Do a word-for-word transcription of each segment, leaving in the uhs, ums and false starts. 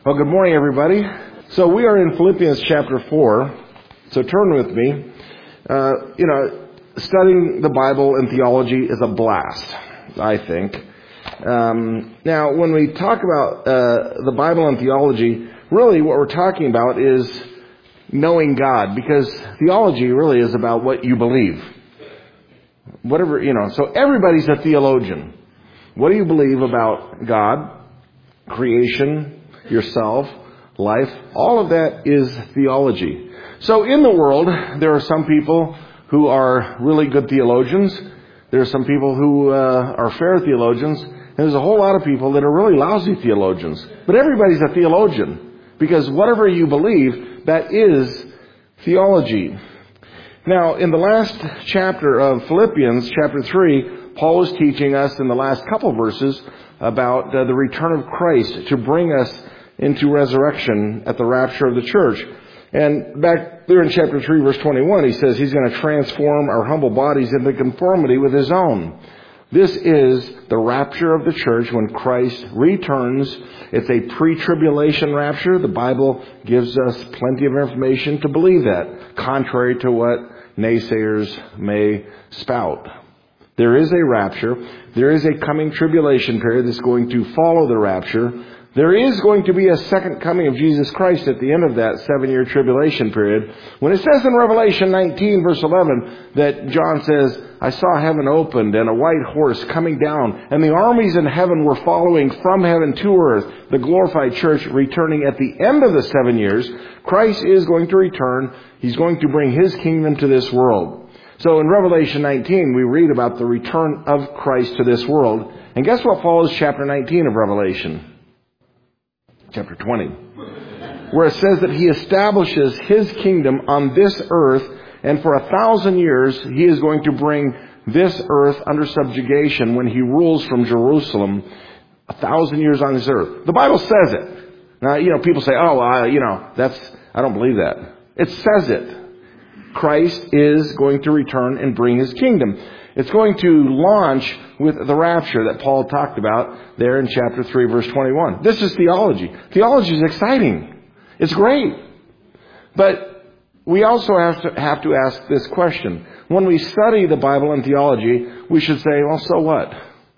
Well, good morning, everybody. So we are in Philippians chapter four. So turn with me. Uh, you know, studying the Bible and theology is a blast, I think. Um, now, when we talk about uh, the Bible and theology, really what we're talking about is knowing God, because theology really is about what you believe. Whatever, you know, so everybody's a theologian. What do you believe about God, creation, yourself, life? All of that is theology. So in the world, there are some people who are really good theologians. There are some people who uh, are fair theologians. And there's a whole lot of people that are really lousy theologians. But everybody's a theologian, because whatever you believe, that is theology. Now, in the last chapter of Philippians, chapter three, Paul was teaching us in the last couple verses about uh, the return of Christ to bring us into resurrection at the rapture of the church. And back there in chapter three, verse twenty-one, he says he's going to transform our humble bodies into conformity with his own. This is the rapture of the church when Christ returns. It's a pre-tribulation rapture. The Bible gives us plenty of information to believe that, contrary to what naysayers may spout. There is a rapture. There is a coming tribulation period that's going to follow the rapture. There is going to be a second coming of Jesus Christ at the end of that seven-year tribulation period. When it says in Revelation nineteen, verse eleven, that John says, I saw heaven opened and a white horse coming down, and the armies in heaven were following from heaven to earth, the glorified church returning at the end of the seven years. Christ is going to return. He's going to bring his kingdom to this world. So in Revelation nineteen, we read about the return of Christ to this world. And guess what follows chapter nineteen of Revelation? Chapter twenty, where it says that he establishes his kingdom on this earth, and for a thousand years he is going to bring this earth under subjugation when he rules from Jerusalem, a thousand years on this earth. The Bible says it. Now, you know, people say, oh, uh, you know, that's, I don't believe that. It says it. Christ is going to return and bring his kingdom. It's going to launch with the rapture that Paul talked about there in chapter three, verse twenty-one. This is theology. Theology is exciting. It's great. But we also have to, have to ask this question. When we study the Bible and theology, we should say, well, so what?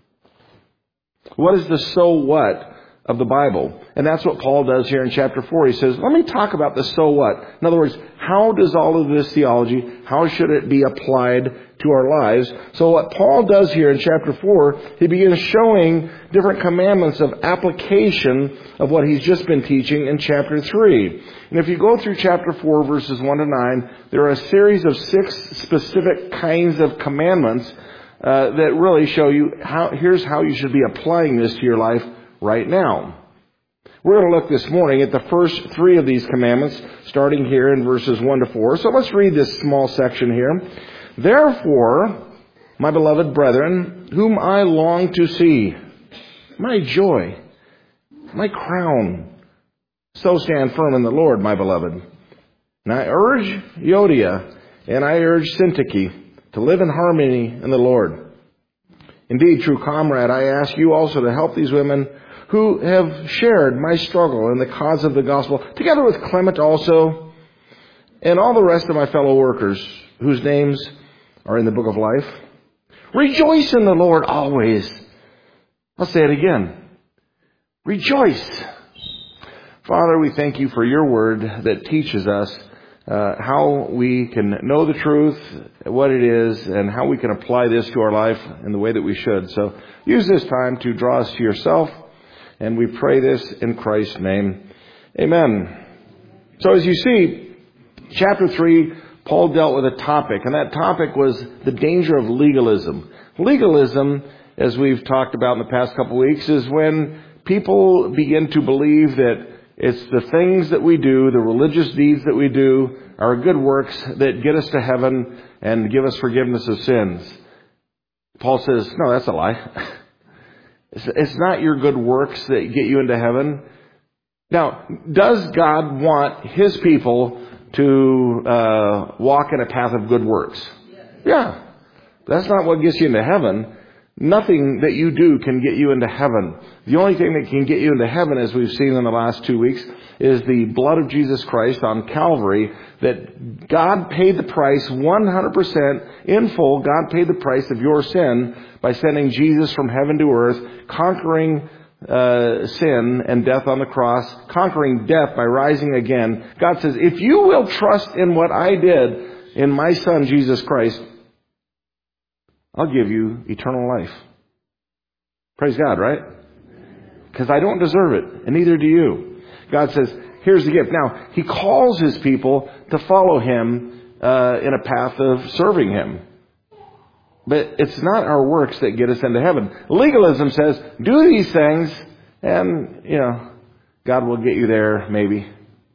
What is the so what of the Bible? And that's what Paul does here in chapter four. He says, let me talk about the so what. In other words, how does all of this theology, how should it be applied to our lives? So what Paul does here in chapter four, he begins showing different commandments of application of what he's just been teaching in chapter three. And if you go through chapter four, verses one to nine, there are a series of six specific kinds of commandments uh, that really show you how, here's how you should be applying this to your life right now. We're going to look this morning at the first three of these commandments, starting here in verses one to four. So let's read this small section here. Therefore, my beloved brethren, whom I long to see, my joy, my crown, so stand firm in the Lord, my beloved. And I urge Euodia and I urge Syntyche to live in harmony in the Lord. Indeed, true comrade, I ask you also to help these women who have shared my struggle in the cause of the gospel, together with Clement also, and all the rest of my fellow workers, whose names are in the book of life. Rejoice in the Lord always. I'll say it again. Rejoice. Father, we thank you for your word that teaches us uh, how we can know the truth, what it is, and how we can apply this to our life in the way that we should. So use this time to draw us to yourself. And we pray this in Christ's name. Amen. So as you see, chapter three, Paul dealt with a topic, and that topic was the danger of legalism. Legalism, as we've talked about in the past couple of weeks, is when people begin to believe that it's the things that we do, the religious deeds that we do, our good works that get us to heaven and give us forgiveness of sins. Paul says, no, that's a lie. It's not your good works that get you into heaven. Now, does God want his people to uh, walk in a path of good works? Yeah. That's not what gets you into heaven. Nothing that you do can get you into heaven. The only thing that can get you into heaven, as we've seen in the last two weeks, is the blood of Jesus Christ on Calvary, that God paid the price one hundred percent in full. God paid the price of your sin by sending Jesus from heaven to earth, conquering uh, sin and death on the cross, conquering death by rising again. God says, if you will trust in what I did in my Son, Jesus Christ, I'll give you eternal life. Praise God, right? Because I don't deserve it, and neither do you. God says, here's the gift. Now, He calls His people to follow Him uh, in a path of serving Him. But it's not our works that get us into heaven. Legalism says, do these things, and, you know, God will get you there, maybe.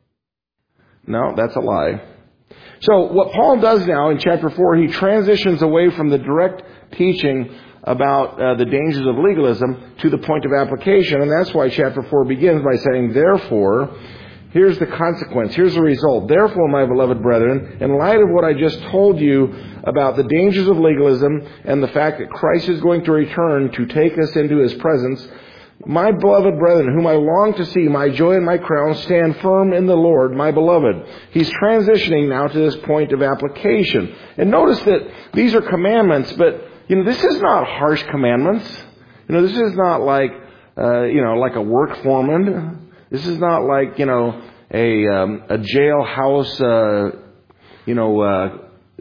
No, that's a lie. So what Paul does now in chapter four, he transitions away from the direct teaching about uh, the dangers of legalism to the point of application. And that's why chapter four begins by saying, therefore, here's the consequence, here's the result. Therefore, my beloved brethren, in light of what I just told you about the dangers of legalism and the fact that Christ is going to return to take us into His presence, my beloved brethren, whom I long to see, my joy and my crown, stand firm in the Lord, my beloved. He's transitioning now to this point of application. And notice that these are commandments, but, you know, this is not harsh commandments. You know, this is not like, uh, you know, like a work foreman. This is not like, you know, a, um, a jailhouse, uh, you know, uh,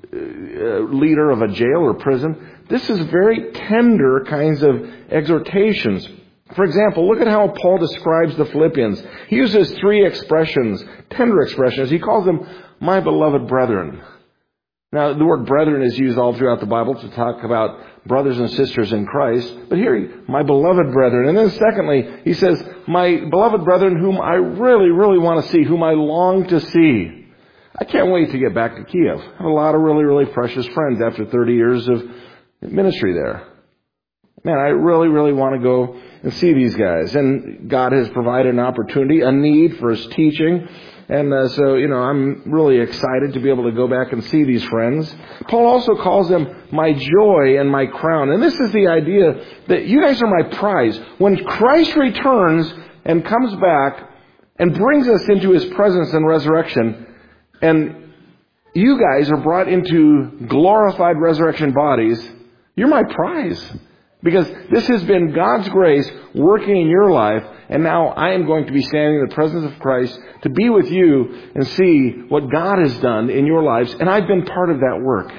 uh, leader of a jail or prison. This is very tender kinds of exhortations. For example, look at how Paul describes the Philippians. He uses three expressions, tender expressions. He calls them, my beloved brethren. Now, the word brethren is used all throughout the Bible to talk about brothers and sisters in Christ. But here, my beloved brethren. And then secondly, he says, my beloved brethren whom I really, really want to see, whom I long to see. I can't wait to get back to Kiev. I have a lot of really, really precious friends after thirty years of ministry there. Man, I really, really want to go and see these guys. And God has provided an opportunity, a need for His teaching. And uh, so, you know, I'm really excited to be able to go back and see these friends. Paul also calls them my joy and my crown. And this is the idea that you guys are my prize. When Christ returns and comes back and brings us into His presence and resurrection, and you guys are brought into glorified resurrection bodies, you're my prize. Because this has been God's grace working in your life, and now I am going to be standing in the presence of Christ to be with you and see what God has done in your lives, and I've been part of that work.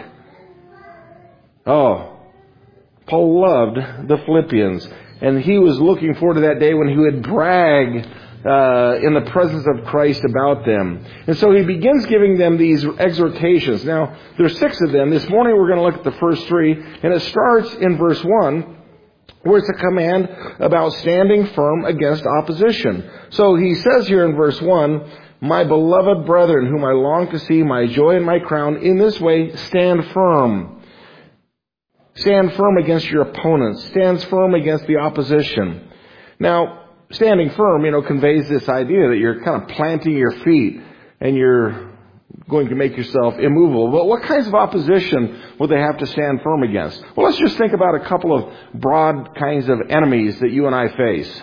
Oh, Paul loved the Philippians, and he was looking forward to that day when he would brag uh, in the presence of Christ about them. And so he begins giving them these exhortations. Now, there's six of them. This morning we're going to look at the first three, and it starts in verse one, where it's a command about standing firm against opposition. So he says here in verse one, my beloved brethren, whom I long to see, my joy and my crown, in this way stand firm. Stand firm against your opponents. Stand firm against the opposition. Now, standing firm, you know, conveys this idea that you're kind of planting your feet and you're going to make yourself immovable. But what kinds of opposition would they have to stand firm against? Well, let's just think about a couple of broad kinds of enemies that you and I face.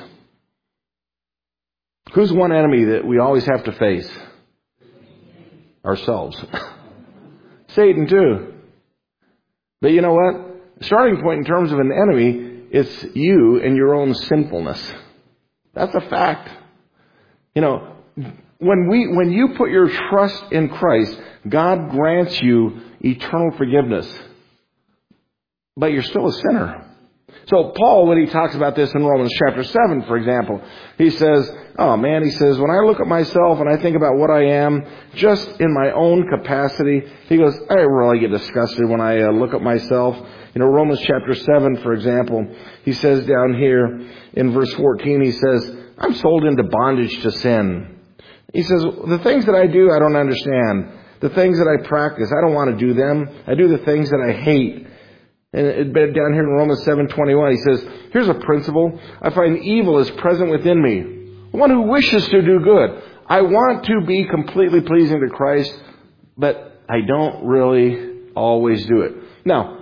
Who's one enemy that we always have to face? Ourselves. Satan too. But you know what? Starting point in terms of an enemy, it's you and your own sinfulness. That's a fact. You know, when we, when you put your trust in Christ, God grants you eternal forgiveness. But you're still a sinner. So Paul, when he talks about this in Romans chapter seven, for example, he says, oh man, he says, when I look at myself and I think about what I am, just in my own capacity, he goes, I really get disgusted when I uh, look at myself. You know, Romans chapter seven, for example, he says down here in verse fourteen, he says, I'm sold into bondage to sin. He says, the things that I do, I don't understand. The things that I practice, I don't want to do them. I do the things that I hate. And down here in Romans seven twenty-one, he says, here's a principle. I find evil is present within me. One who wishes to do good. I want to be completely pleasing to Christ, but I don't really always do it. Now,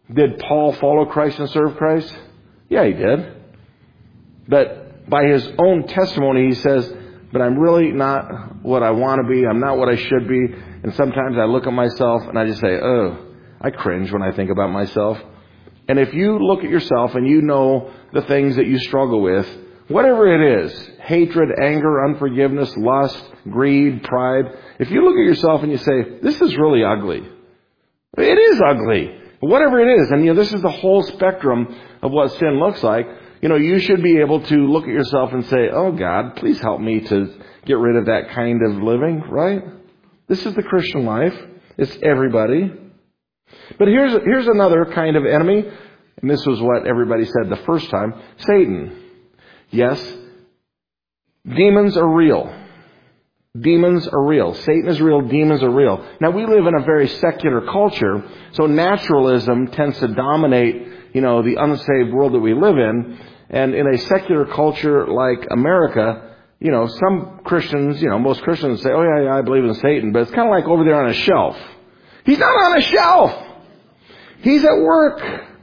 Did Paul follow Christ and serve Christ? Yeah, he did. But by his own testimony, he says, but I'm really not what I want to be. I'm not what I should be. And sometimes I look at myself and I just say, oh, I cringe when I think about myself. And if you look at yourself and you know the things that you struggle with, whatever it is, hatred, anger, unforgiveness, lust, greed, pride, if you look at yourself and you say, this is really ugly. It is ugly. Whatever it is, and you know, this is the whole spectrum of what sin looks like. You know, you should be able to look at yourself and say, oh God, please help me to get rid of that kind of living, right? This is the Christian life. It's everybody. But here's here's another kind of enemy, and this was what everybody said the first time, Satan. Yes, demons are real. Demons are real. Satan is real. Demons are real. Now, we live in a very secular culture, so naturalism tends to dominate, you know, the unsaved world that we live in. And in a secular culture like America, you know, some Christians, you know, most Christians say, oh, yeah, yeah, I believe in Satan. But it's kind of like over there on a shelf. He's not on a shelf. He's at work.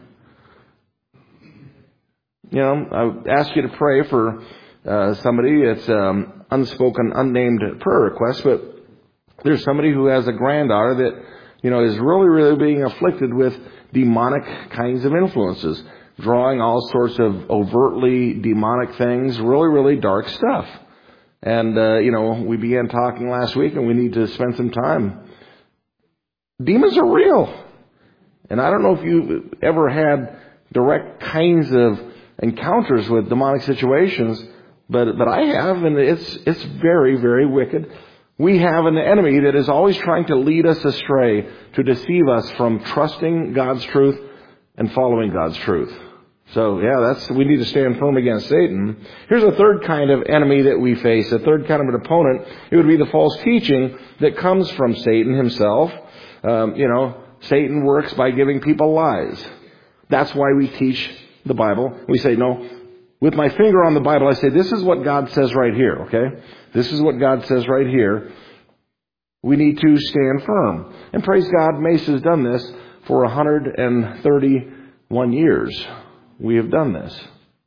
You know, I would ask you to pray for uh, somebody. It's um, unspoken, unnamed prayer request, but there's somebody who has a granddaughter that, you know, is really, really being afflicted with demonic kinds of influences, drawing all sorts of overtly demonic things, really, really dark stuff. And, uh, you know, we began talking last week, and we need to spend some time. Demons are real. And I don't know if you've ever had direct kinds of encounters with demonic situations, but but I have, and it's it's very, very wicked. We have an enemy that is always trying to lead us astray, to deceive us from trusting God's truth and following God's truth. So, yeah, that's we need to stand firm against Satan. Here's a third kind of enemy that we face, a third kind of an opponent. It would be the false teaching that comes from Satan himself. Um, you know, Satan works by giving people lies. That's why we teach the Bible. We say, no, with my finger on the Bible, I say, this is what God says right here, okay? This is what God says right here. We need to stand firm. And praise God, Mace has done this for one hundred thirty-one years. We have done this.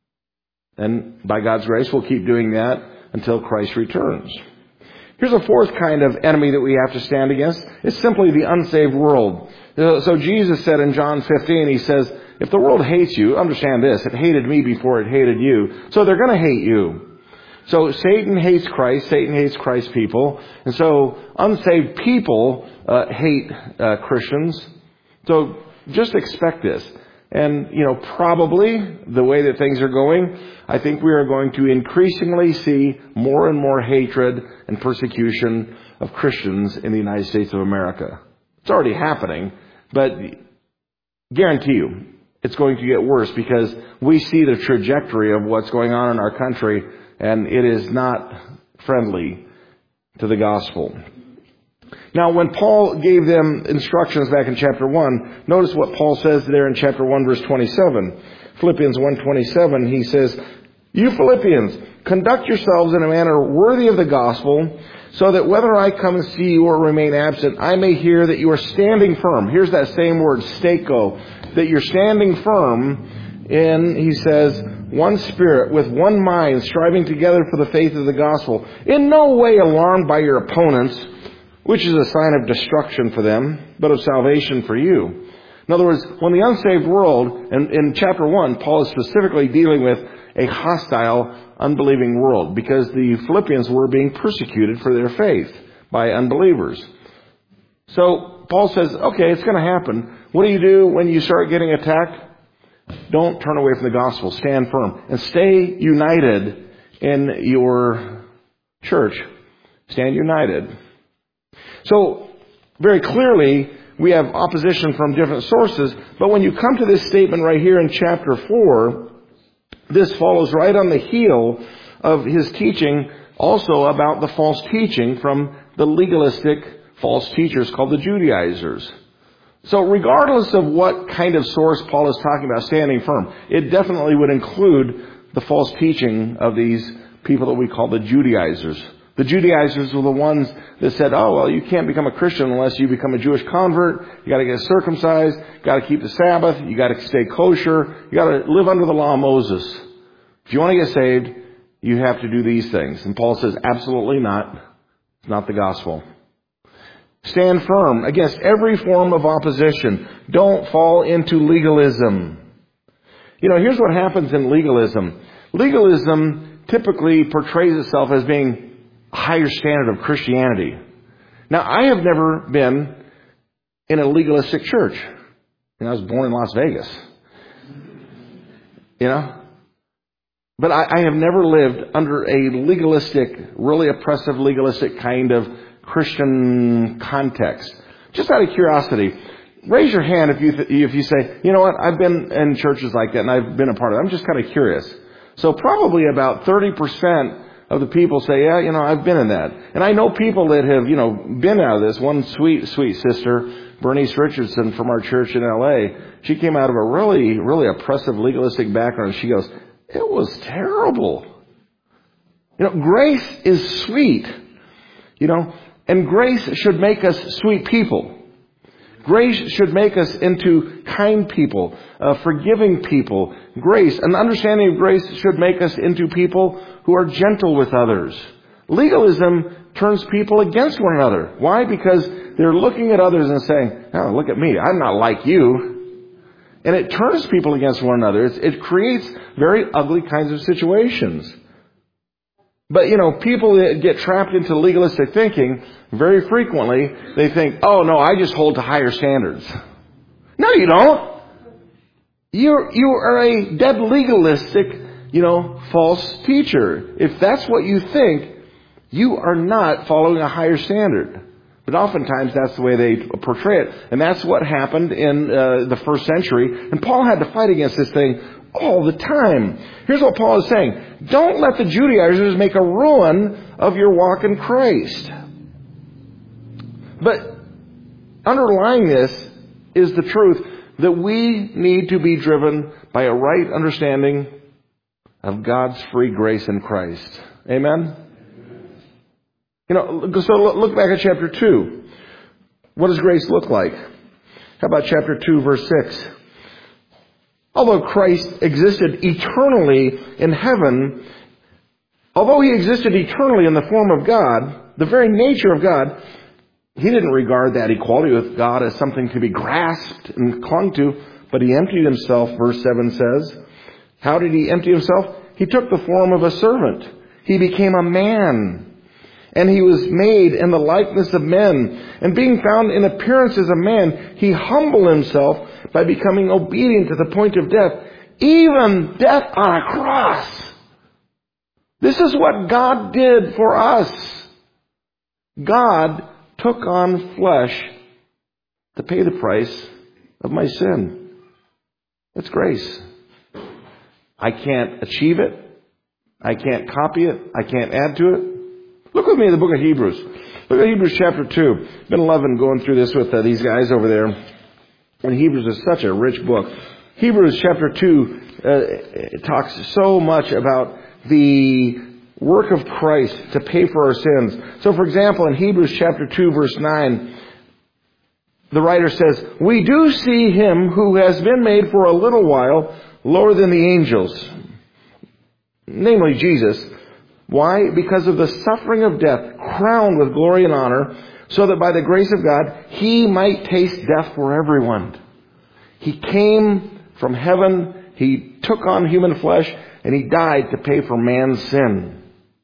And by God's grace, we'll keep doing that until Christ returns. Here's a fourth kind of enemy that we have to stand against. It's simply the unsaved world. So Jesus said in John fifteen, he says, if the world hates you, understand this, it hated me before it hated you. So they're going to hate you. So Satan hates Christ. Satan hates Christ's people. And so unsaved people uh, hate uh, Christians. So just expect this. And, you know, probably the way that things are going, I think we are going to increasingly see more and more hatred and persecution of Christians in the United States of America. It's already happening, but guarantee you it's going to get worse because we see the trajectory of what's going on in our country, and it is not friendly to the gospel. Now, when Paul gave them instructions back in chapter one, notice what Paul says there in chapter one, verse twenty-seven. Philippians one twenty-seven, he says, you Philippians, conduct yourselves in a manner worthy of the gospel, so that whether I come and see you or remain absent, I may hear that you are standing firm. Here's that same word, stako, that you're standing firm in, he says, one spirit, with one mind, striving together for the faith of the gospel, in no way alarmed by your opponents, which is a sign of destruction for them, but of salvation for you. In other words, when the unsaved world, and in chapter one, Paul is specifically dealing with a hostile, unbelieving world, because the Philippians were being persecuted for their faith by unbelievers. So Paul says, okay, it's going to happen. What do you do when you start getting attacked? Don't turn away from the gospel. Stand firm. And stay united in your church. Stand united. So, very clearly, we have opposition from different sources, but when you come to this statement right here in chapter four, this follows right on the heel of his teaching also about the false teaching from the legalistic false teachers called the Judaizers. So regardless of what kind of source Paul is talking about standing firm, it definitely would include the false teaching of these people that we call the Judaizers. The Judaizers were the ones that said, oh, well, you can't become a Christian unless you become a Jewish convert. You got to get circumcised. You got to keep the Sabbath. You got to stay kosher. You got to live under the law of Moses. If you want to get saved, you have to do these things. And Paul says, absolutely not. It's not the gospel. Stand firm against every form of opposition. Don't fall into legalism. You know, here's what happens in legalism. Legalism typically portrays itself as being a higher standard of Christianity. Now, I have never been in a legalistic church. You know, I was born in Las Vegas. You know? But I, I have never lived under a legalistic, really oppressive, legalistic kind of Christian context. Just out of curiosity, raise your hand if you th- if you say, you know what, I've been in churches like that and I've been a part of it. I'm just kind of curious. So probably about thirty percent of the people say, yeah, you know, I've been in that. And I know people that have, you know, been out of this. One sweet, sweet sister, Bernice Richardson from our church in L A, she came out of a really, really oppressive, legalistic background. She goes, it was terrible. You know, grace is sweet. You know, and grace should make us sweet people. Grace should make us into kind people, uh, forgiving people. Grace, an understanding of grace should make us into people who are gentle with others. Legalism turns people against one another. Why? Because they're looking at others and saying, oh, look at me, I'm not like you. And it turns people against one another. It's, it creates very ugly kinds of situations. But, you know, people that get trapped into legalistic thinking, very frequently, they think, oh, no, I just hold to higher standards. No, you don't. You're, you are a dead legalistic, you know, false teacher. If that's what you think, you are not following a higher standard. But oftentimes that's the way they portray it. And that's what happened in uh, the first century. And Paul had to fight against this thing all the time. Here's what Paul is saying. Don't let the Judaizers make a ruin of your walk in Christ. But underlying this is the truth that we need to be driven by a right understanding of God's free grace in Christ. Amen? You know, so look back at chapter two. What does grace look like? How about chapter two, verse six? Although Christ existed eternally in heaven, although he existed eternally in the form of God, the very nature of God, he didn't regard that equality with God as something to be grasped and clung to, but he emptied himself, verse seven says. How did he empty himself? He took the form of a servant. He became a man. And he was made in the likeness of men. And being found in appearance as a man, he humbled himself by becoming obedient to the point of death, even death on a cross. This is what God did for us. God took on flesh to pay the price of my sin. That's grace. I can't achieve it. I can't copy it. I can't add to it. Look with me in the book of Hebrews. Look at Hebrews chapter two. Been loving going through this with uh, these guys over there. And Hebrews is such a rich book. Hebrews chapter two uh, talks so much about the work of Christ to pay for our sins. So, for example, in Hebrews chapter two, verse nine, the writer says, we do see him who has been made for a little while lower than the angels, namely Jesus. Why? Because of the suffering of death, crowned with glory and honor, so that by the grace of God, he might taste death for everyone. He came from heaven, he took on human flesh, and he died to pay for man's sin.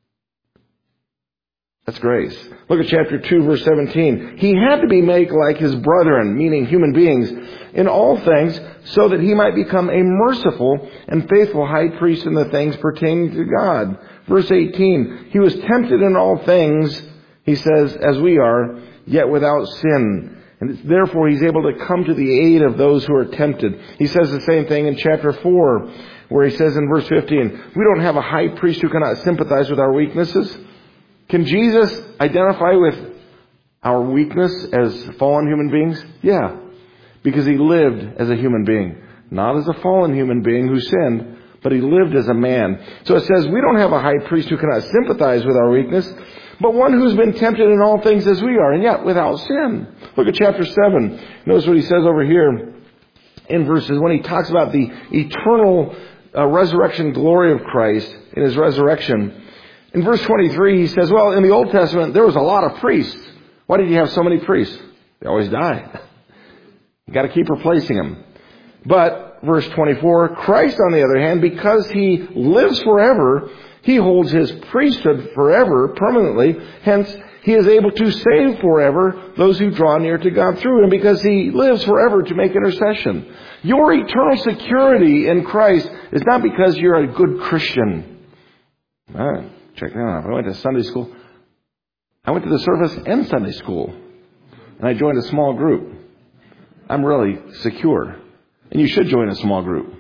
That's grace. Look at chapter two, verse seventeen. He had to be made like his brethren, meaning human beings, in all things, so that he might become a merciful and faithful high priest in the things pertaining to God. Verse eighteen, he was tempted in all things, he says, as we are, yet without sin. And therefore he's able to come to the aid of those who are tempted. He says the same thing in chapter four, where he says in verse fifteen, we don't have a high priest who cannot sympathize with our weaknesses. Can Jesus identify with our weakness as fallen human beings? Yeah, because he lived as a human being. Not as a fallen human being who sinned, but he lived as a man. So it says we don't have a high priest who cannot sympathize with our weakness, but one who's been tempted in all things as we are, and yet without sin. Look at chapter seven. Notice what he says over here in verses when he talks about the eternal uh, resurrection glory of Christ in his resurrection. In verse twenty-three, he says, well, in the Old Testament, there was a lot of priests. Why did you have so many priests? They always die. You got to keep replacing them. But, verse twenty-four, Christ, on the other hand, because he lives forever, he holds his priesthood forever, permanently. Hence, he is able to save forever those who draw near to God through him, because he lives forever to make intercession. Your eternal security in Christ is not because you're a good Christian. All right, check that out. I went to Sunday school. I went to the service and Sunday school. And I joined a small group. I'm really secure. And you should join a small group.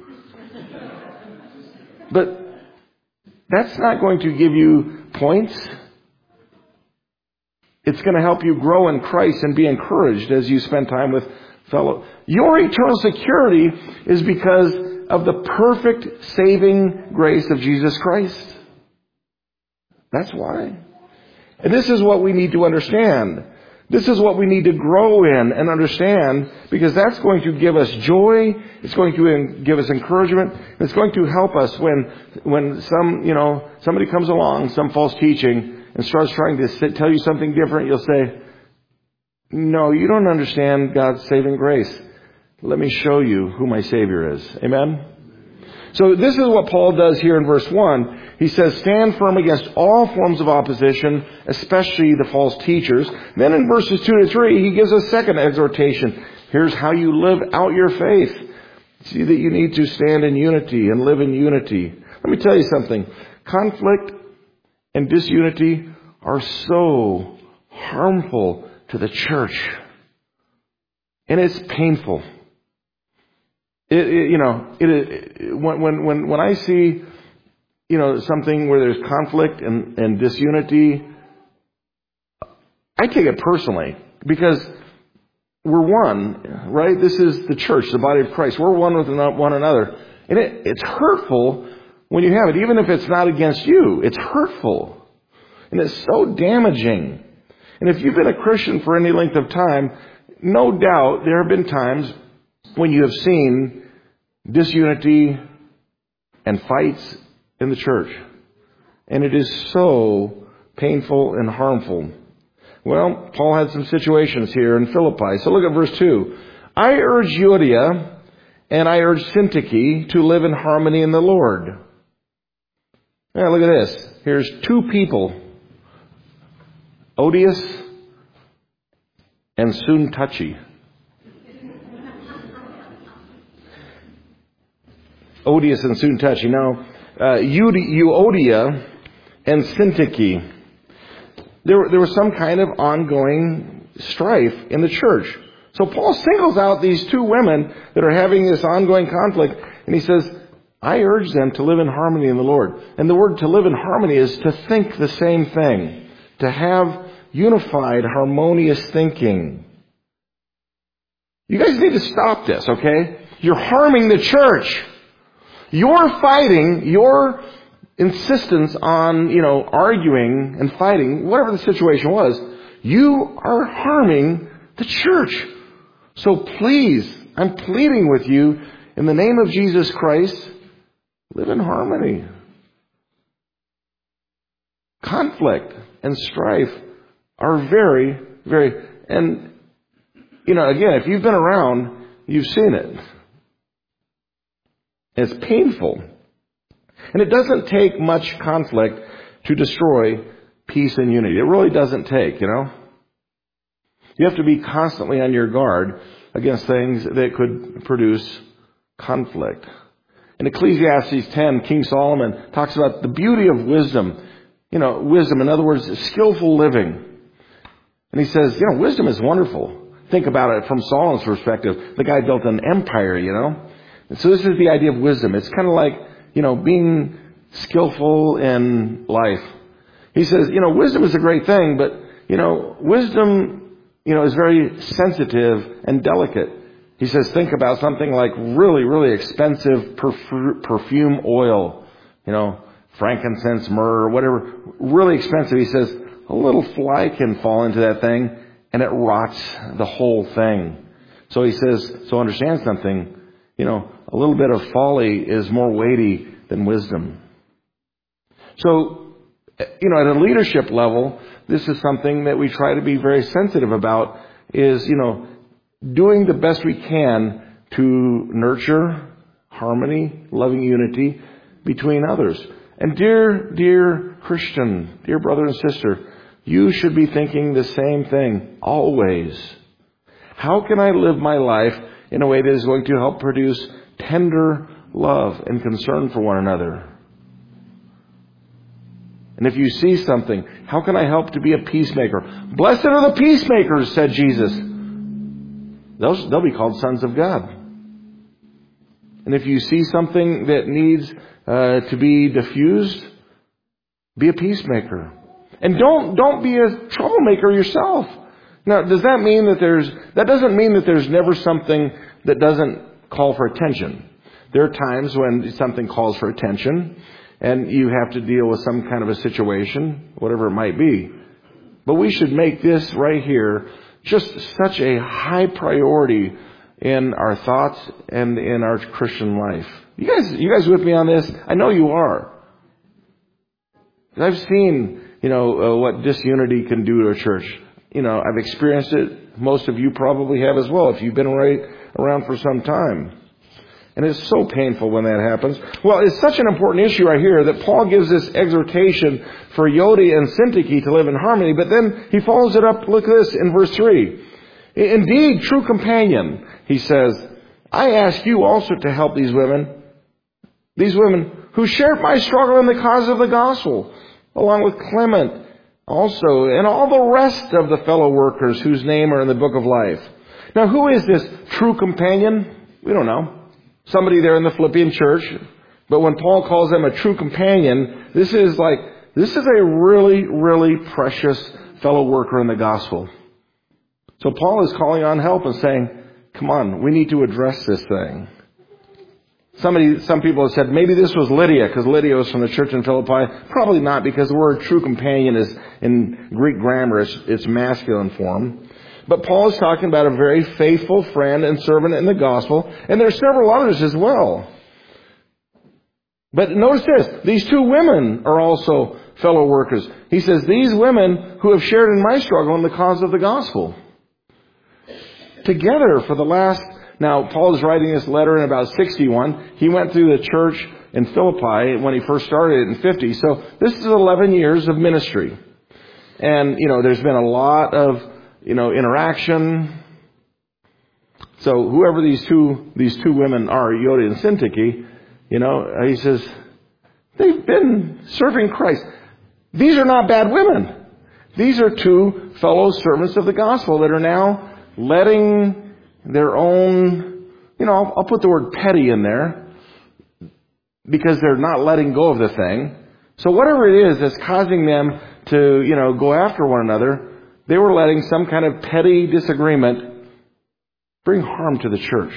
But that's not going to give you points. It's going to help you grow in Christ and be encouraged as you spend time with fellow. Your eternal security is because of the perfect saving grace of Jesus Christ. That's why. And this is what we need to understand. This is what we need to grow in and understand, because that's going to give us joy. It's going to give us encouragement. It's going to help us when, when some, you know, somebody comes along, some false teaching, and starts trying to sit, tell you something different. You'll say, no, you don't understand God's saving grace. Let me show you who my Savior is. Amen? So this is what Paul does here in verse one. He says, stand firm against all forms of opposition, especially the false teachers. Then in verses two to three, he gives a second exhortation. Here's how you live out your faith. See that you need to stand in unity and live in unity. Let me tell you something. Conflict and disunity are so harmful to the church. And it's painful. It, it, you know, it, it, when, when, when, when I see, you know, something where there's conflict and, and disunity, I take it personally, because we're one, right? This is the church, the body of Christ. We're one with one another. And it, it's hurtful when you have it, even if it's not against you. It's hurtful. And it's so damaging. And if you've been a Christian for any length of time, no doubt there have been times when you have seen disunity and fights in the church. And it is so painful and harmful. Well, Paul had some situations here in Philippi. So look at verse two. I urge Euodia and I urge Syntyche to live in harmony in the Lord. Now look at this. Here's two people. Odious and Syntyche. Odious and Syntyche. Now, uh, Euodia and Syntyche. There, there was some kind of ongoing strife in the church. So Paul singles out these two women that are having this ongoing conflict, and he says, I urge them to live in harmony in the Lord. And the word to live in harmony is to think the same thing, to have unified, harmonious thinking. You guys need to stop this, okay? You're harming the church. You're fighting, your insistence on, you know, arguing and fighting, whatever the situation was, you are harming the church. So please, I'm pleading with you, in the name of Jesus Christ, live in harmony. Conflict and strife are very, very, and, you know, again, if you've been around, you've seen it. It's painful. And it doesn't take much conflict to destroy peace and unity. It really doesn't take, you know. You have to be constantly on your guard against things that could produce conflict. In Ecclesiastes ten, King Solomon talks about the beauty of wisdom. You know, wisdom, in other words, skillful living. And he says, you know, wisdom is wonderful. Think about it from Solomon's perspective. The guy built an empire, you know. And so this is the idea of wisdom. It's kind of like, you know, being skillful in life. He says, you know, wisdom is a great thing, but, you know, wisdom, you know, is very sensitive and delicate. He says, think about something like really, really expensive perf- perfume oil, you know, frankincense, myrrh, whatever, really expensive. He says, a little fly can fall into that thing and it rots the whole thing. So he says, so understand something, you know, a little bit of folly is more weighty than wisdom. So, you know, at a leadership level, this is something that we try to be very sensitive about is, you know, doing the best we can to nurture harmony, loving unity between others. And dear, dear Christian, dear brother and sister, you should be thinking the same thing always. How can I live my life in a way that is going to help produce tender love and concern for one another? And if you see something, how can I help to be a peacemaker? Blessed are the peacemakers, said Jesus. They'll, they'll be called sons of God. And if you see something that needs uh, to be diffused, be a peacemaker. And don't don't be a troublemaker yourself. Now, does that mean that there's that doesn't mean that there's never something that doesn't call for attention? There are times when something calls for attention and you have to deal with some kind of a situation, whatever it might be. But we should make this right here just such a high priority in our thoughts and in our Christian life. You guys, you guys with me on this? I know you are. I've seen, you know, uh, what disunity can do to a church. You know, I've experienced it. Most of you probably have as well if you've been right around for some time. And it's so painful when that happens. Well, it's such an important issue right here that Paul gives this exhortation for Euodia and Syntyche to live in harmony, but then he follows it up, look at this, in verse three. Indeed, true companion, he says, I ask you also to help these women, these women who shared my struggle in the cause of the gospel, along with Clement also, and all the rest of the fellow workers whose name are in the book of life. Now, who is this true companion? We don't know. Somebody there in the Philippian church. But when Paul calls them a true companion, this is like, this is a really, really precious fellow worker in the gospel. So Paul is calling on help and saying, come on, we need to address this thing. Somebody, some people have said maybe this was Lydia, because Lydia was from the church in Philippi. Probably not, because the word true companion is in Greek grammar, it's, it's masculine form. But Paul is talking about a very faithful friend and servant in the gospel, and there are several others as well. But notice this, these two women are also fellow workers. He says, these women who have shared in my struggle in the cause of the gospel. Together for the last, now Paul is writing this letter in about sixty-one. He went through the church in Philippi when he first started in fifty. So this is eleven years of ministry. And, you know, there's been a lot of, you know, interaction. So whoever these two, these two women are, Euodia and Syntyche, you know, he says, they've been serving Christ. These are not bad women. These are two fellow servants of the gospel that are now letting their own, you know, I'll, I'll put the word petty in there because they're not letting go of the thing. So whatever it is that's causing them to, you know, go after one another, they were letting some kind of petty disagreement bring harm to the church.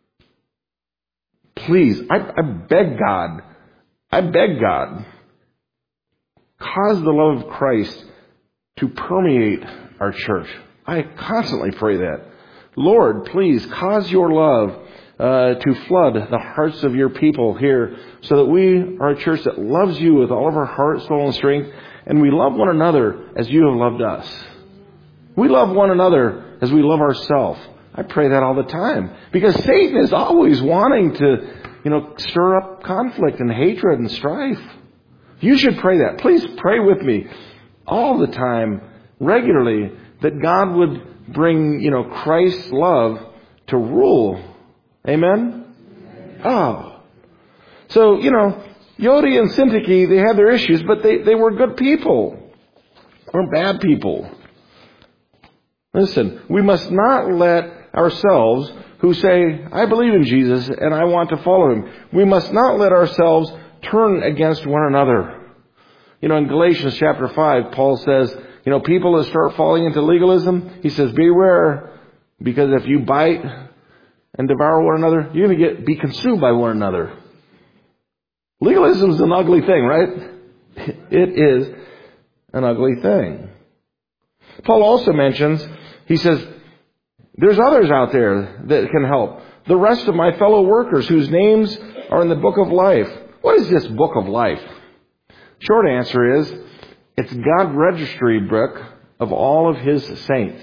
Please, I, I beg God, I beg God, cause the love of Christ to permeate our church. I constantly pray that. Lord, please cause your love uh, to flood the hearts of your people here so that we are a church that loves you with all of our heart, soul, and strength, and we love one another as you have loved us. We love one another as we love ourselves. I pray that all the time because Satan is always wanting to, you know, stir up conflict and hatred and strife. You should pray that. Please pray with me all the time, regularly, that God would bring, you know, Christ's love to rule. Amen? Amen. Oh. So, you know, Euodia and Syntyche, they had their issues, but they, they were good people. They weren't bad people. Listen, we must not let ourselves, who say, I believe in Jesus and I want to follow him, we must not let ourselves turn against one another. You know, in Galatians chapter five, Paul says, you know, people that start falling into legalism, he says, beware, because if you bite and devour one another, you're going to get be consumed by one another. Legalism is an ugly thing, right? It is. an ugly thing. Paul also mentions, he says, there's others out there that can help. The rest of my fellow workers whose names are in the book of life. What is this book of life? Short answer is, it's God's registry book of all of His saints.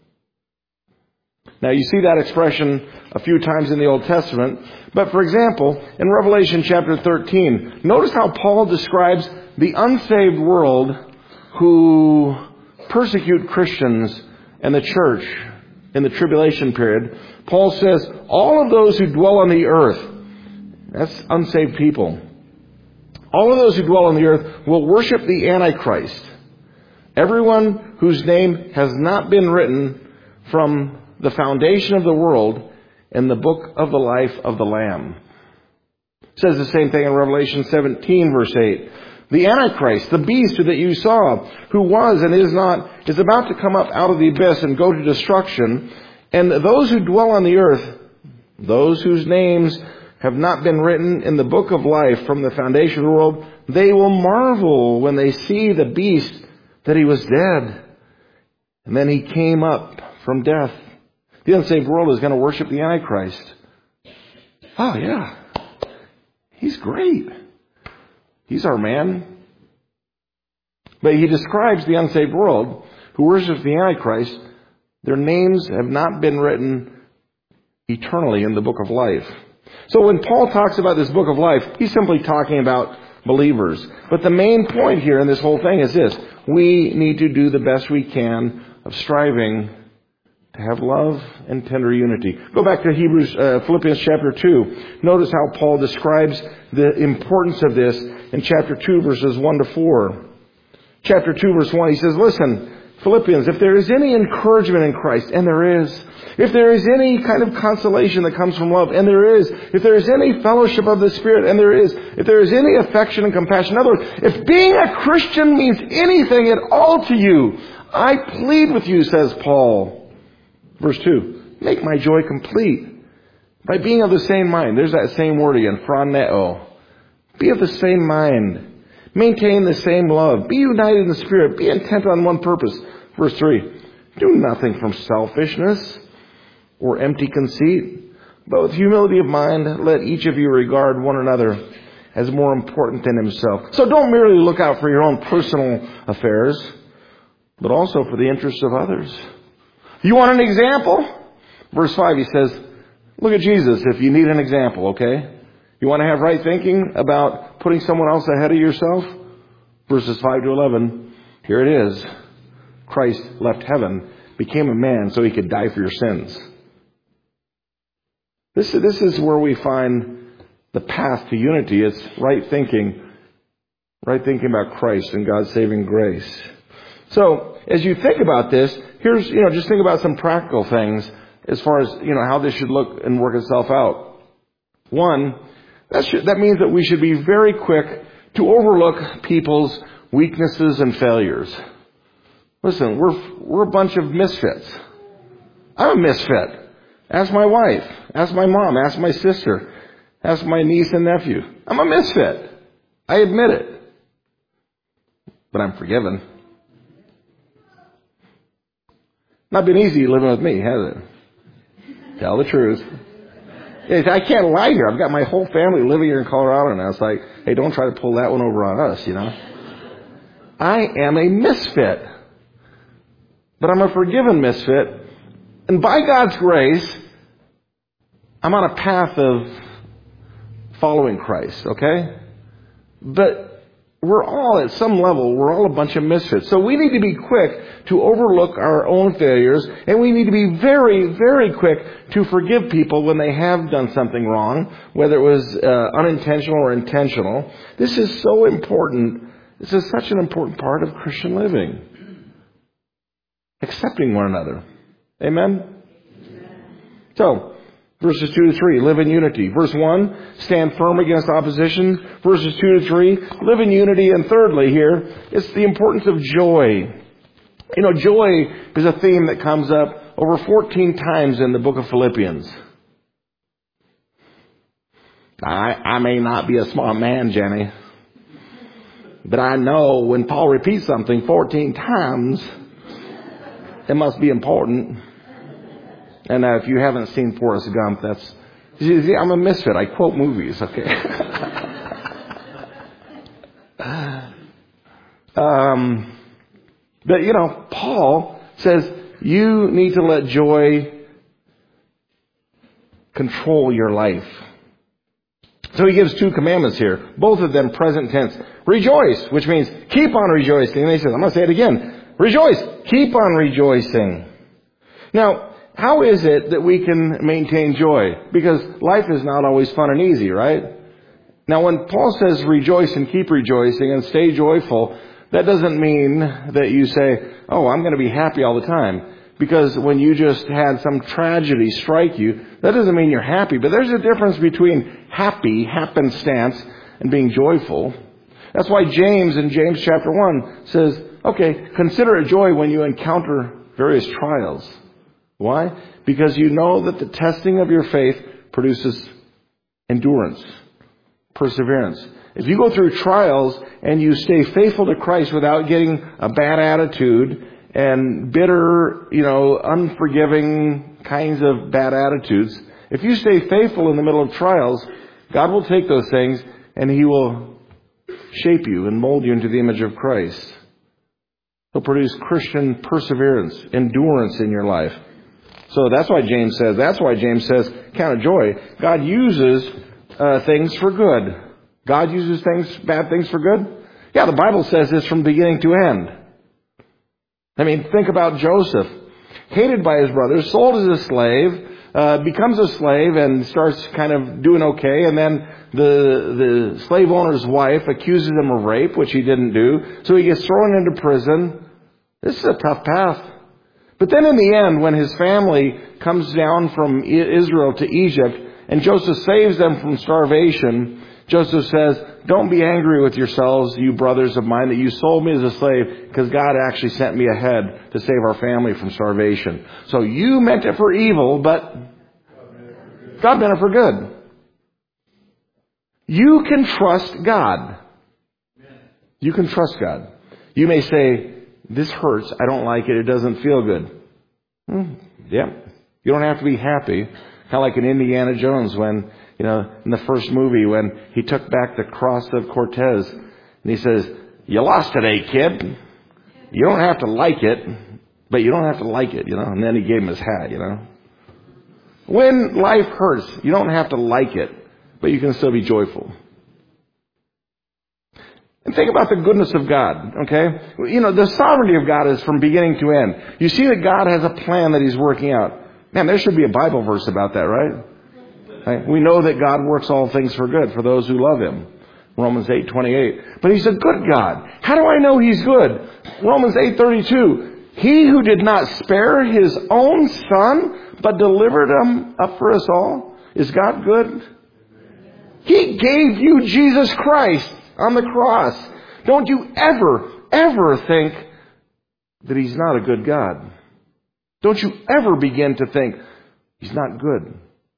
Now you see that expression a few times in the Old Testament. But for example, in Revelation chapter thirteen, notice how Paul describes the unsaved world who persecute Christians and the church in the tribulation period. Paul says, all of those who dwell on the earth, that's unsaved people, all of those who dwell on the earth will worship the Antichrist. Everyone whose name has not been written from the foundation of the world in the book of the life of the Lamb. It says the same thing in Revelation seventeen, verse eight. The Antichrist, the beast that you saw, who was and is not, is about to come up out of the abyss and go to destruction. And those who dwell on the earth, those whose names have not been written in the book of life from the foundation of the world, they will marvel when they see the beast that he was dead. And then he came up from death. The unsaved world is going to worship the Antichrist. Oh, yeah. He's great. He's our man. But he describes the unsaved world who worships the Antichrist. Their names have not been written eternally in the book of life. So when Paul talks about this book of life, he's simply talking about believers. But the main point here in this whole thing is this. We need to do the best we can of striving to have love and tender unity. Go back to Hebrews, uh, Philippians chapter two. Notice how Paul describes the importance of this in chapter two, verses one to four. Chapter two, verse one, he says, listen, Philippians, if there is any encouragement in Christ, and there is, if there is any kind of consolation that comes from love, and there is, if there is any fellowship of the Spirit, and there is, if there is any affection and compassion, in other words, if being a Christian means anything at all to you, I plead with you, says Paul. Verse two, make my joy complete by being of the same mind. There's that same word again, phroneo. Be of the same mind. Maintain the same love. Be united in the Spirit. Be intent on one purpose. Verse three, do nothing from selfishness or empty conceit, but with humility of mind, let each of you regard one another as more important than himself. So don't merely look out for your own personal affairs, but also for the interests of others. You want an example? Verse five, he says, look at Jesus if you need an example, okay? You want to have right thinking about putting someone else ahead of yourself? Verses five to eleven, here it is. Christ left heaven, became a man so he could die for your sins. This, this is where we find the path to unity. It's right thinking. Right thinking about Christ and God's saving grace. So, as you think about this, here's, you know, just think about some practical things as far as, you know, how this should look and work itself out. One, that should, that means that we should be very quick to overlook people's weaknesses and failures. Listen, we're, we're a bunch of misfits. I'm a misfit. Ask my wife. Ask my mom. Ask my sister. Ask my niece and nephew. I'm a misfit. I admit it. But I'm forgiven. Not been easy living with me, has it? Tell the truth. I can't lie here. I've got my whole family living here in Colorado now. It's like, hey, don't try to pull that one over on us, you know. I am a misfit. But I'm a forgiven misfit. And by God's grace, I'm on a path of following Christ, okay? But we're all, at some level, we're all a bunch of misfits. So we need to be quick to overlook our own failures, and we need to be very, very quick to forgive people when they have done something wrong, whether it was uh, unintentional or intentional. This is so important. This is such an important part of Christian living. Accepting one another. Amen? So, verses two to three, live in unity. Verse one, stand firm against opposition. Verses two to three, live in unity. And thirdly here, it's the importance of joy. You know, joy is a theme that comes up over fourteen times in the book of Philippians. I, I may not be a smart man, Jenny, But I know when Paul repeats something fourteen times, it must be important. And uh, if you haven't seen Forrest Gump, that's... See, I'm a misfit. I quote movies, okay? um, but, you know, Paul says you need to let joy control your life. So he gives two commandments here, both of them present tense. Rejoice, which means keep on rejoicing. And he says, I'm going to say it again. Rejoice, keep on rejoicing. Now, how is it that we can maintain joy? Because life is not always fun and easy, right? Now, when Paul says rejoice and keep rejoicing and stay joyful, that doesn't mean that you say, oh, I'm going to be happy all the time. Because when you just had some tragedy strike you, that doesn't mean you're happy. But there's a difference between happy, happenstance, and being joyful. That's why James in James chapter one says, okay, consider it joy when you encounter various trials. Why? Because you know that the testing of your faith produces endurance, perseverance. If you go through trials and you stay faithful to Christ without getting a bad attitude and bitter, you know, unforgiving kinds of bad attitudes, if you stay faithful in the middle of trials, God will take those things and He will shape you and mold you into the image of Christ. He'll produce Christian perseverance, endurance in your life. So that's why James says, that's why James says, count it joy. God uses uh, things for good. God uses things, bad things for good? Yeah, the Bible says this from beginning to end. I mean, think about Joseph. Hated by his brothers, sold as a slave, uh, becomes a slave and starts kind of doing okay. And then the, the slave owner's wife accuses him of rape, which he didn't do. So he gets thrown into prison. This is a tough path. But then in the end, when his family comes down from Israel to Egypt and Joseph saves them from starvation, Joseph says, don't be angry with yourselves, you brothers of mine, that you sold me as a slave, because God actually sent me ahead to save our family from starvation. So you meant it for evil, but God meant it for good. You can trust God. You can trust God. You may say, this hurts, I don't like it, it doesn't feel good. Hmm, yeah. You don't have to be happy. Kind of like in Indiana Jones when, you know, in the first movie when he took back the cross of Cortez and he says, you lost today, kid. You don't have to like it, but you don't have to like it, you know. And then he gave him his hat, you know. When life hurts, you don't have to like it, but you can still be joyful. And think about the goodness of God, okay? You know, the sovereignty of God is from beginning to end. You see that God has a plan that He's working out. Man, there should be a Bible verse about that, right? Right? We know that God works all things for good for those who love Him. Romans eight twenty-eight. But He's a good God. How do I know He's good? Romans eight thirty-two. He who did not spare His own Son, but delivered Him up for us all. Is God good? He gave you Jesus Christ on the cross. Don't you ever, ever think that He's not a good God. Don't you ever begin to think He's not good.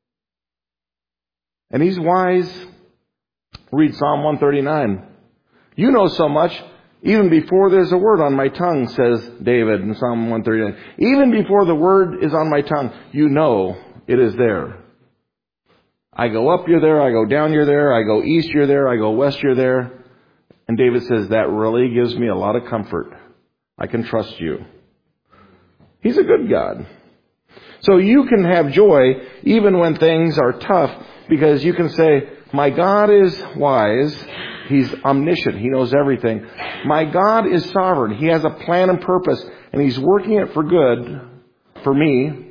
And He's wise. Read Psalm one thirty-nine. You know so much, even before there's a word on my tongue, says David in Psalm one thirty-nine. Even before the word is on my tongue, you know it is there. I go up, you're there. I go down, you're there. I go east, you're there. I go west, you're there. And David says, that really gives me a lot of comfort. I can trust you. He's a good God. So you can have joy even when things are tough, because you can say, my God is wise. He's omniscient. He knows everything. My God is sovereign. He has a plan and purpose, and He's working it for good for me.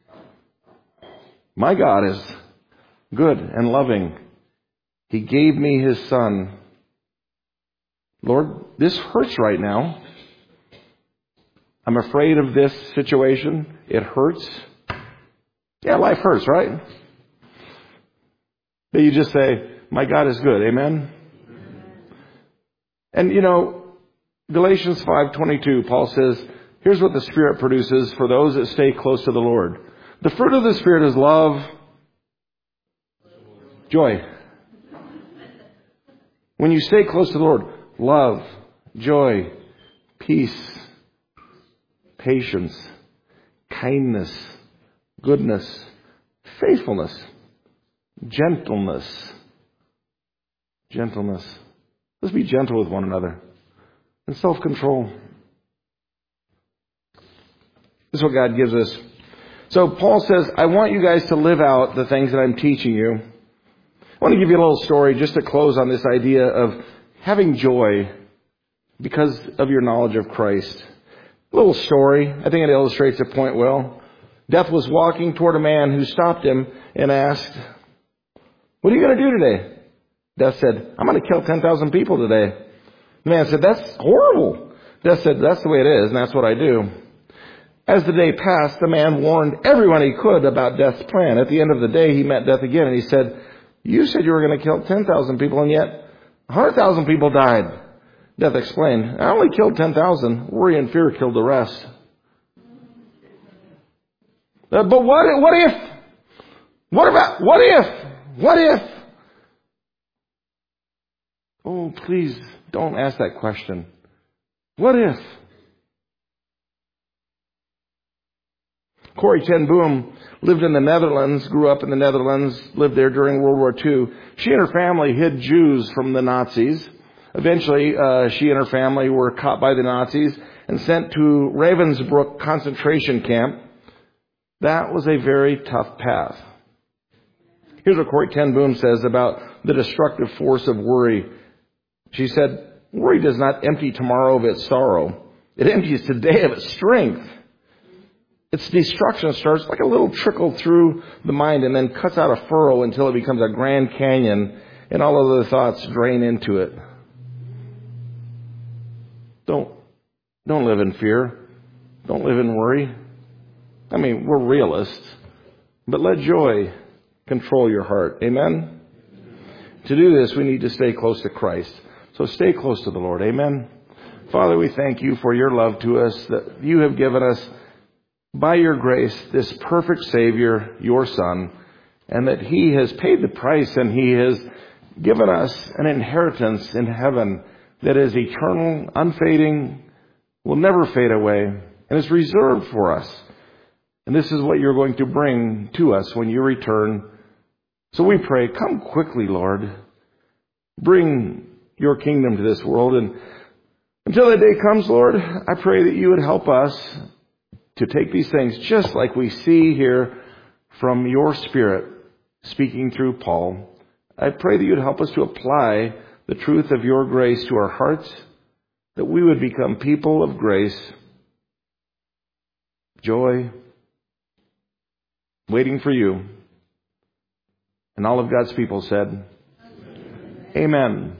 My God is good and loving. He gave me His Son. Lord, this hurts right now. I'm afraid of this situation. It hurts. Yeah, life hurts, right? But you just say, my God is good. Amen? And you know, Galatians five twenty-two, Paul says, here's what the Spirit produces for those that stay close to the Lord. The fruit of the Spirit is love, joy. When you stay close to the Lord, love, joy, peace, patience, kindness, goodness, faithfulness, gentleness. Gentleness. Let's be gentle with one another. And self-control. This is what God gives us. So Paul says, I want you guys to live out the things that I'm teaching you. I want to give you a little story just to close on this idea of having joy because of your knowledge of Christ. A little story. I think it illustrates the point well. Death was walking toward a man who stopped him and asked, what are you going to do today? Death said, I'm going to kill ten thousand people today. The man said, that's horrible. Death said, that's the way it is, and that's what I do. As the day passed, the man warned everyone he could about Death's plan. At the end of the day, he met Death again, and he said, you said you were going to kill ten thousand people, and yet one hundred thousand people died. Death explained, I only killed ten thousand. Worry and fear killed the rest. Uh, but what, what if? What about, what if? What if? Oh, please don't ask that question. What if? Corrie ten Boom lived in the Netherlands, grew up in the Netherlands, lived there during World War Two. She and her family hid Jews from the Nazis. Eventually, uh, she and her family were caught by the Nazis and sent to Ravensbrück concentration camp. That was a very tough path. Here's what Corrie ten Boom says about the destructive force of worry. She said, worry does not empty tomorrow of its sorrow. It empties today of its strength. Its destruction starts like a little trickle through the mind and then cuts out a furrow until it becomes a Grand Canyon and all of the thoughts drain into it. Don't, don't live in fear. Don't live in worry. I mean, we're realists, but let joy control your heart. Amen? To do this, we need to stay close to Christ. So stay close to the Lord. Amen? Father, we thank you for your love to us, that you have given us, by your grace, this perfect Savior, your Son, and that he has paid the price and he has given us an inheritance in heaven that is eternal, unfading, will never fade away, and is reserved for us. And this is what you're going to bring to us when you return. So we pray, come quickly, Lord. Bring your kingdom to this world. And until that day comes, Lord, I pray that you would help us to take these things just like we see here from your Spirit speaking through Paul. I pray that you'd help us to apply the truth of your grace to our hearts, that we would become people of grace, joy, waiting for you. And all of God's people said, Amen. Amen.